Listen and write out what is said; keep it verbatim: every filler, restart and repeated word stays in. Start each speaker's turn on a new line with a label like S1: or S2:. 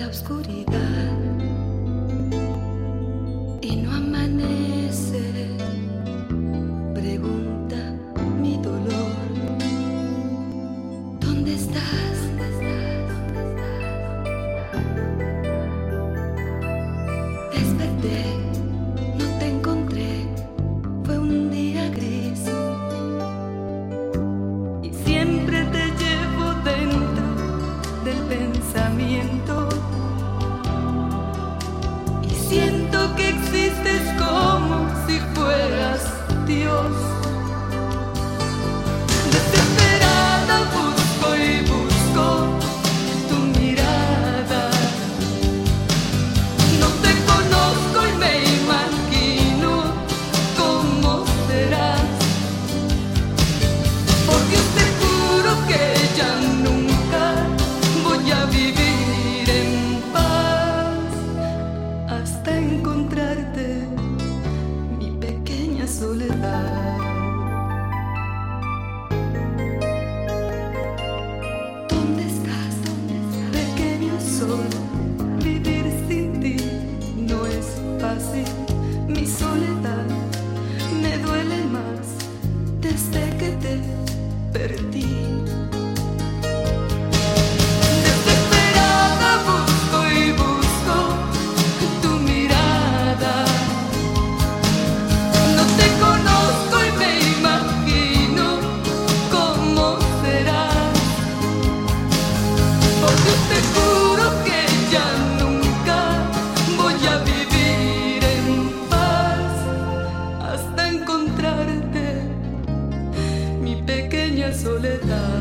S1: la oscuridad y no amanece. Pregunta mi dolor, ¿dónde estás? Desperté, no te encontré, fue un día gris y siempre te llevo dentro del pensamiento y siento que existes como si fueras Dios. Desesperada busco y busco tu mirada. No te conozco y me imagino cómo serás. Por Dios te juro que ya nunca voy a vivir en paz hasta encontrarte, mi pequeña soledad. ¿Dónde estás, pequeño sol? Vivir sin ti no es fácil. Mi soledad me duele más desde que te perdí. Desesperada busco y busco tu mirada. No te conozco y me imagino cómo serás. Por Dios te juro que ya nunca voy a vivir en paz hasta encontrarte, mi pequeña soledad.